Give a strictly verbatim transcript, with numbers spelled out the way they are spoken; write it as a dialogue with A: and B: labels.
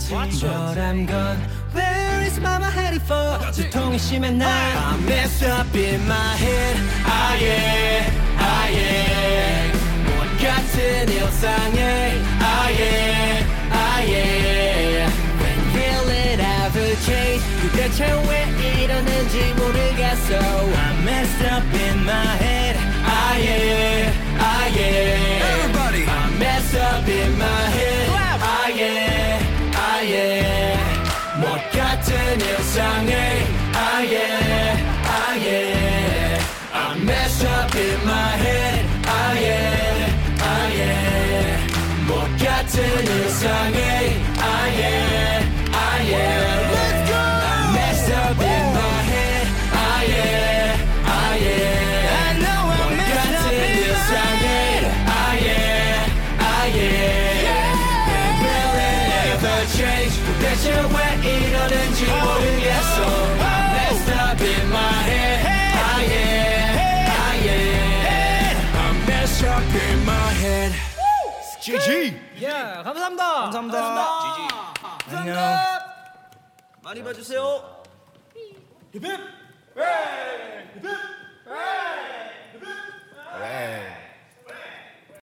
A: But I'm gone. Where is mama headed for? 두통이 심한 날 I'm messed up in my head. Ah yeah, ah yeah. 못 같은 일상에 Ah yeah, ah yeah. When will it ever change? 도대체 왜 이러는지 모르겠어. I'm messed up in my head. Ah yeah, ah yeah.
B: Everybody.
A: I'm messed up in my head. Ah yeah, ah yeah. 못 같은 일상에 Ah yeah, ah yeah. I'm messed up in my head. Ah yeah, ah yeah. 못 같은 일상에 Ah yeah, ah yeah. Let's go. I'm messed up in my head. Ah yeah, ah yeah. I know I'm messed up in my head. Ah yeah, ah yeah. When will it ever change? 도대체 왜 이러는지 모르겠어. I'm messed up in my head. Ah yeah, ah yeah. I'm messed up in my head.
B: 지지.
C: 예, 감사합니다.
B: 감사합니다.
C: 안녕.
B: 많이 봐주세요.
C: 힙힙. 힙힙.